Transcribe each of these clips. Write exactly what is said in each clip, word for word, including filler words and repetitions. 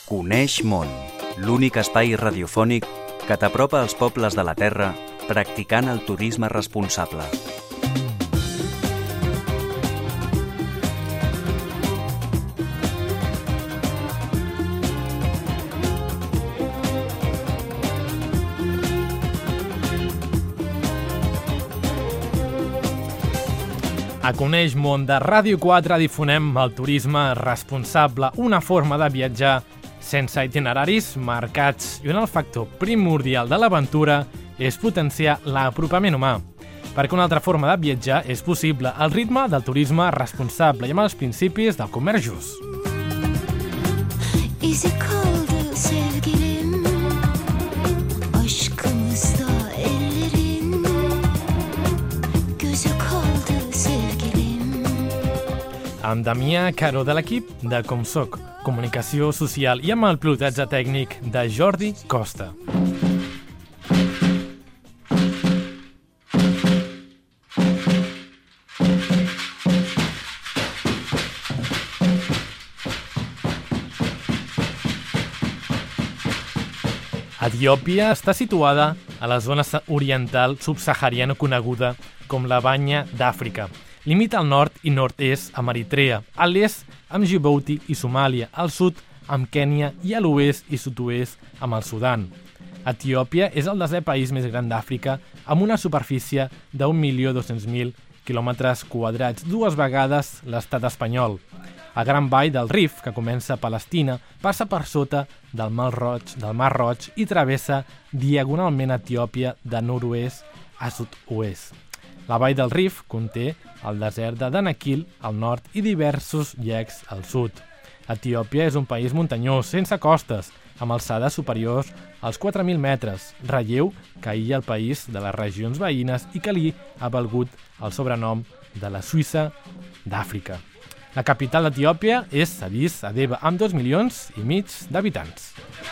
Coneix món, l'únic espai radiofònic que t'apropa als pobles de la Terra practicant el turisme responsable. A Coneix món de Ràdio quatre difonem el turisme responsable, una forma de viatjar sense itineraris marcats i on el factor primordial de l'aventura és potenciar l'apropament humà. Perquè una altra forma de viatjar és possible al ritme del turisme responsable i amb els principis del comerç just. İzi kaldı sevgilim, aşkımızda ellerin, gözü kaldı sevgilim. Amb Damià Caro de l'equip de Com Soc, Comunicació Social i amb el pilotatge tècnic de Jordi Costa. Etiòpia està situada a la zona oriental subsahariana coneguda com la Banya d'Àfrica. Limita al nord i nord-est amb Eritrea, a l'est amb Djibouti i Somàlia, al sud amb Kènia i a l'oest i sud-oest amb el Sudan. Etiòpia és el desè país més gran d'Àfrica amb una superfície d'un milió dos-cents mil quilòmetres quadrats, dues vegades l'estat espanyol. El Gran Vall del Rif, que comença a Palestina, passa per sota del Mar Roig, del Mar Roig i travessa diagonalment Etiòpia de nord-oest a sud-oest. La vall del Rif conté el desert de Danakil al nord i diversos llacs al sud. Etiòpia és un país muntanyós, sense costes, amb alçades superiors als quatre mil metres, relleu que aïlla el país de les regions veïnes i que li ha valgut el sobrenom de la Suïssa d'Àfrica. La capital d'Etiòpia és Addis Abeba, amb dos milions i mig d'habitants.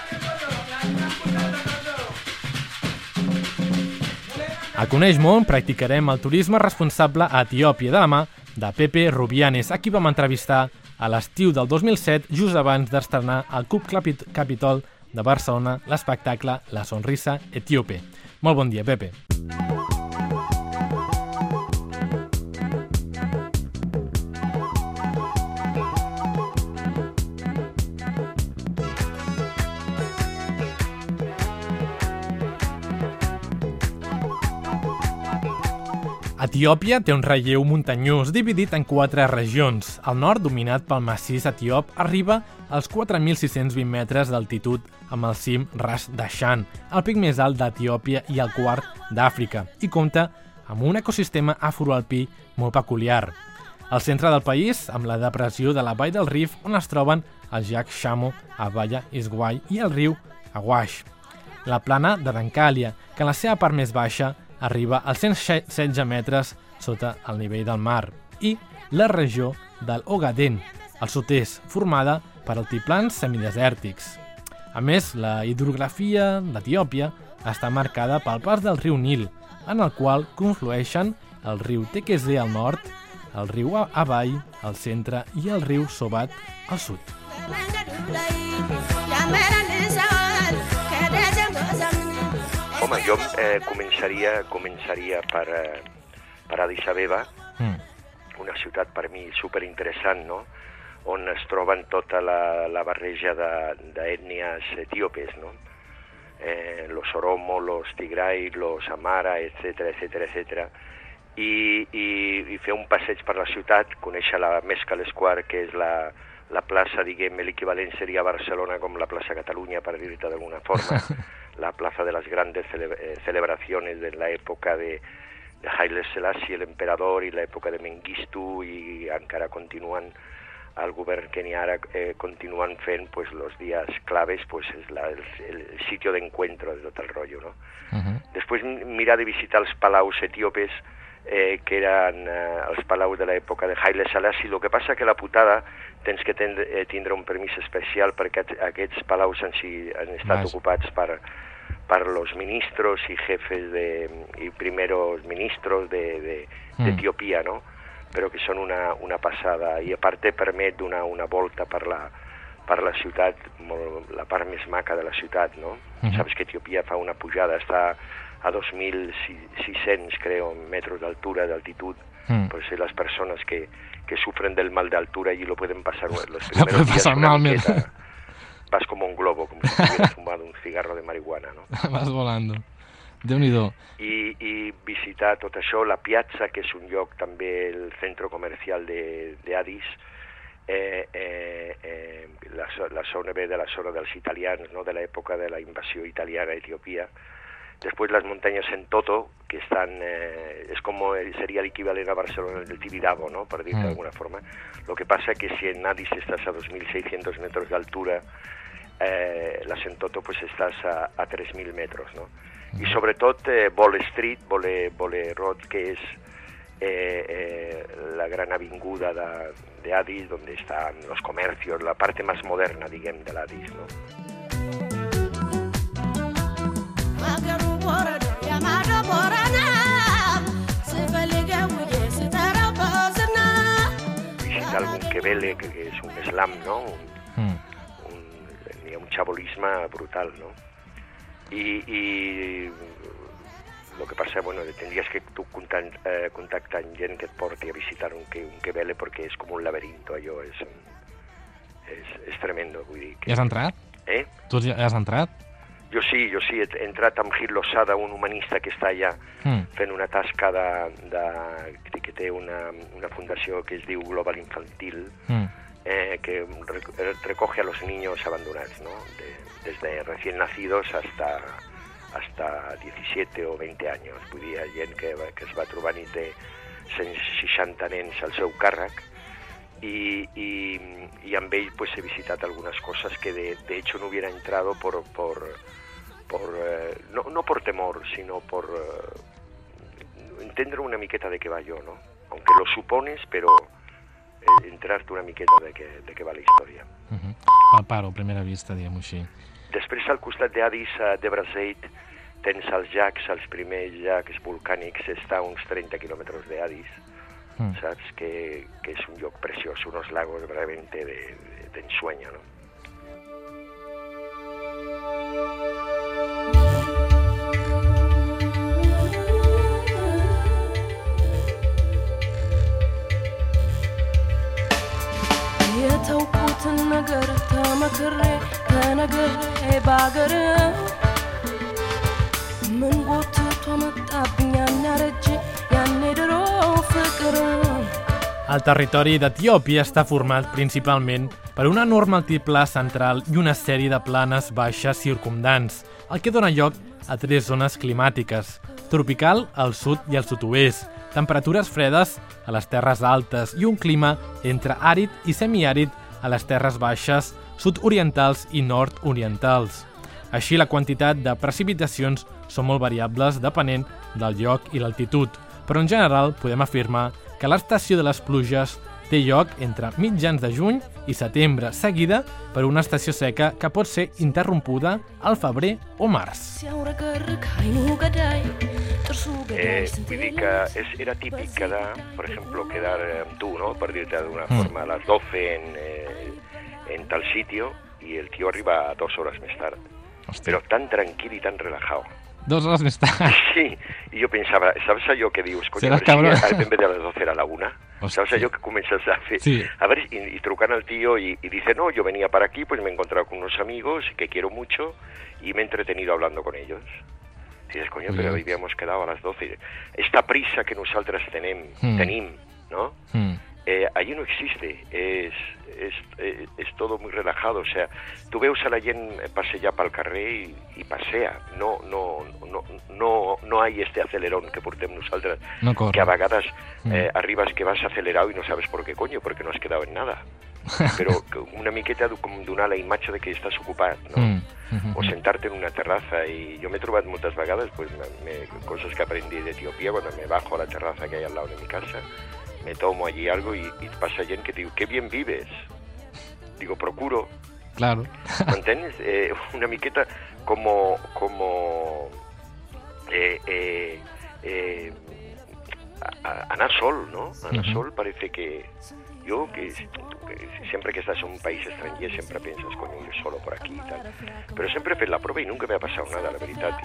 A Coneix món practicarem el turisme responsable a Etiòpia de la mà de Pepe Rubianes, a qui vam entrevistar a l'estiu del dos mil set, just abans d'estrenar al Club Capitol de Barcelona l'espectacle La Sonrisa Etíope. Molt bon dia, Pepe. Etiòpia té un relleu muntanyós dividit en quatre regions. El nord, dominat pel massís etiòp, arriba als quatre mil sis-cents vint metres d'altitud amb el cim Ras Dashan, el pic més alt d'Etiòpia i el quart d'Àfrica, i compta amb un ecosistema afroalpí molt peculiar. Al centre del país, amb la depressió de la vall del Rif, on es troben els llacs Shamo, Abaya, Isguai i el riu Awash. La plana de Dankàlia, que en la seva part més baixa arriba als cent setze metres sota el nivell del mar, i la regió del Ogaden, al sud-est, formada per altiplans semidesèrtics. A més, la hidrografia d'Etiòpia està marcada pel pas del riu Nil, en el qual conflueixen el riu Tekeze al nord, el riu Abai al centre i el riu Sobat al sud. Home, jo eh, començaria, començaria per, eh, per Addis Abeba, mm. una ciutat per mi superinteressant, no? On es troben tota la, la barreja d'ètnies etíopes, no? Eh, los Oromo, los Tigray, los Amara, etcètera, etcètera, etcètera. I, i, I fer un passeig per la ciutat, conèixer la Mescal Square, que és la, la plaça, diguem, l'equivalent seria a Barcelona com la plaça Catalunya, per dir-te d'alguna forma, la plaza de las grandes cele eh, celebraciones de la època de, de Haile Selassie, el emperador, i l'època de Mengistu, i encara continuen el govern kenià eh, continuen fent pues, los días claves, pues, és la, el, el sitio de encuentro de tot el rotllo, no? Uh-huh. Després mirar de visitar els palaus etíopes, eh, que eren eh, els palaus de l'època de Haile Selassie. El que passa que la putada tens que tendre, eh, tindre un permís especial perquè aquests palaus han, si, han estat Mas. ocupats per, per los ministros i jefes de, i primeros ministros d'Etiòpia, de, de, mm. no? Però que són una, una passada, i a part permet donar una volta per la, per la ciutat, molt, la part més maca de la ciutat, no? Uh-huh. Saps que Etiòpia fa una pujada, està a dos mil sis-cents, creo, metros d'altura, d'altitud. Mm. Pues las personas que, que sufren del mal de altura y lo pueden pasar los primeros días una miqueta, vas como un globo, como si hubieras fumado un cigarro de marihuana, no? Vas volando. Déu-n'hi-do. I, I visitar tot això, la Piazza, que és un lloc també, el centre comercial de, de Addis, eh, eh, eh, la, la zona ve de la zona dels italians, no? De l'època de la invasió italiana a Etiòpia. Después las montañas en Toto, que están, eh, es como sería el equivalente a Barcelona del Tibidabo, ¿no? Por decirlo mm. de alguna forma. Lo que pasa es que si en Addis estás a dos mil seiscientos metros de altura, eh, las en Toto pues estás a, a tres mil metros, ¿no? Mm. Y sobre todo eh, Bole Street, Bole, Bole Road, que es eh, eh, la gran avinguda de, de Addis, donde están los comercios, la parte más moderna, digamos, de Addis, ¿no? Visitar algún quebele, que, que es un slam, ¿no? Un, mm. un, un chabolisme brutal, ¿no? Y, y lo que pasa, bueno, tendrías que tú contactar, eh, contactar amb gent que et porti a visitar un, que, un quebele, porque es como un laberinto, allò és, és, és tremendo, vull dir que... I has entrat? Eh? Tu ja has entrat? Jo sí, jo sí, he entrat amb Gil Losada, un humanista que està allà mm. fent una tasca de, de, que té una, una fundació que es diu Global Infantil, mm. eh, que recoge a los niños abandonados, ¿no? De, desde recién nacidos hasta, hasta diecisiete o veinte años. Vull dir, gent que, que es va trobant i té cent seixanta nens al seu càrrec, y, y, y amb ell pues he visitat algunas cosas que de, de hecho no hubiera entrado por, por, por eh, no, no por temor, sino por eh, entendre una miqueta de què va jo, no? Aunque lo supones, pero eh, entrarte una miqueta de què, de què va la història. Uh-huh. Palpar-ho, a primera vista, diguem-ho així. Després, al costat d'Addis, a Debrecen, tens els llacs, els primers llacs volcànics, està a uns trenta quilòmetres d'Addis. Mm. ¿Sabes? Que, que es un lloc precioso, unos lagos realmente de, de, de ensueño, ¿no? የተውኩትን ነገር ተመክሬ ተነግሬ ባገር ምን ጎትቶ መጣብኝ ያናረጅ ያኔ ድሮ ፍቅር። El territori d'Etiòpia està format principalment per un enorme altiplà central i una sèrie de planes baixes circumdants, el que dona lloc a tres zones climàtiques: tropical al sud i al sud-oest, temperatures fredes a les terres altes i un clima entre àrid i semiàrid a les terres baixes, sud-orientals i nord-orientals. Així, la quantitat de precipitacions són molt variables depenent del lloc i l'altitud, però en general podem afirmar que l'estació de les pluges té lloc entre mitjans de juny i setembre, seguida per una estació seca que pot ser interrompuda al febrer o març. Eh, vull dir que és, era típic quedar, per exemple, quedar amb tu, ¿no? Per dir-te d'una mm. forma, a les doce en, eh, en tal sitio, y el tío arriba dos horas més tard. Hòstia. Però tan tranquil i tan relajado. Dos hores més tard. Sí, y yo pensaba, ¿sabes allò que dius? Coño, seràs cabrón. Si en vez de a las doce era la una. Hostia. ¿Sabes allò que comienzas a hacer? Sí. A ver, y, y trucan al tío y, y dice, no, yo venía para aquí, pues me he encontrado con unos amigos que quiero mucho y me he entretenido hablando con ellos. Y dices, coño, pero habíamos quedado a las doce. Esta prisa que nosaltres tenem, mm. tenim, ¿no? Mm. Eh, allí no existe, es, es, es, es todo muy relajado, o sea, tu veus a la gent passejar pel carrer i, i passea, no, no, no, no, no hay este acelerón que portem nosaltres, no que a vegades eh, mm. arribes que vas acelerado y no sabes por qué coño, porque no has quedado en nada, però una miqueta com donar la imatge de que estàs ocupat, no? Mm. Mm-hmm. O sentarte en una terraza, y yo me he trobat moltes vegades pues, me, cosas que aprendí de Etiopía cuando me bajo a la terraza que hay al lado de mi casa. Me tomo allí algo y, y pasa gente que te digo, qué bien vives. Digo, procuro. Claro. ¿Entiendes? Eh, una miqueta como, como eh, eh, eh, a, a, anar sol, ¿no? Anar uh-huh. sol parece que, yo, que, que siempre que estás en un país extranjero siempre piensas, coño, yo solo por aquí y tal. Pero siempre he fet la prueba y nunca me ha pasado nada, la verdad.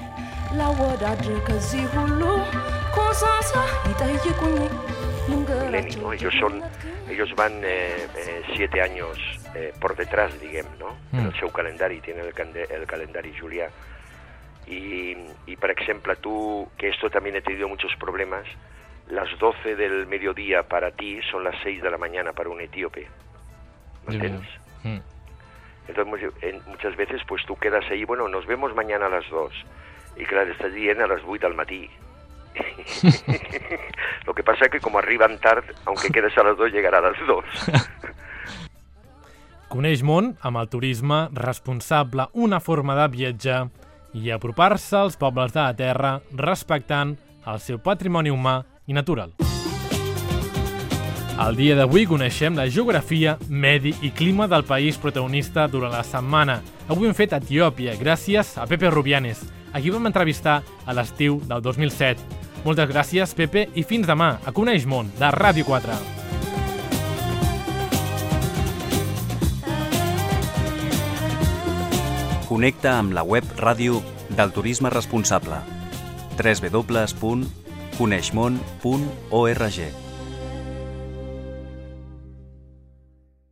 Mileni, ¿no? Ellos son, ellos van eh, eh, siete años eh, por detrás, digamos, ¿no? En el seu calendari, tienen el, el calendari julià. Y, y, por ejemplo, tú, que esto también he tenido muchos problemas, las doce del mediodía para ti son las seis de la mañana para un etíope. ¿Me entiendes? Mm. Entonces, muchas veces, pues tú quedas ahí, bueno, nos vemos mañana a las dos. Y claro, estás dient a las vuit del matí. Lo que pasa es que como arriban tard, aunque quedes a las dos, llegarà a les dos. Coneix món amb el turisme responsable, una forma de viatjar i apropar-se als pobles de la terra respectant el seu patrimoni humà i natural. El dia d'avui coneixem la geografia, medi i clima del país protagonista durant la setmana. Avui hem fet Etiòpia gràcies a Pepe Rubianes, a qui vam entrevistar a l'estiu del dos mil set. Moltes gràcies, Pepe, i fins demà a Coneix Món, de Ràdio quatre. Connecta amb la web ràdio del turisme responsable. w w w punt coneixmon punt org